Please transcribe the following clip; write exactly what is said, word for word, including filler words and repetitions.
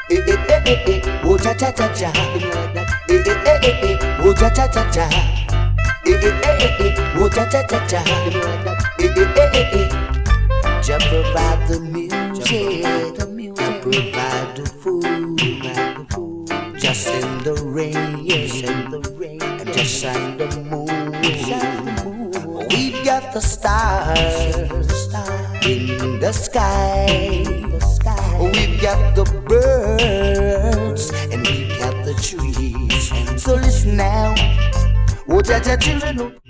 Eh eh eh eh eh, oh cha cha cha cha. Eh eh eh eh eh, oh cha cha cha cha. Eh eh eh eh eh, oh cha cha cha cha. Eh eh eh eh eh. Just provide the music, I provide the food. Just in the rain, yes, in the rain, and just shine the moon. We've got the stars in the sky. We've got the birds and we've got the trees. So listen now, oh cha cha children.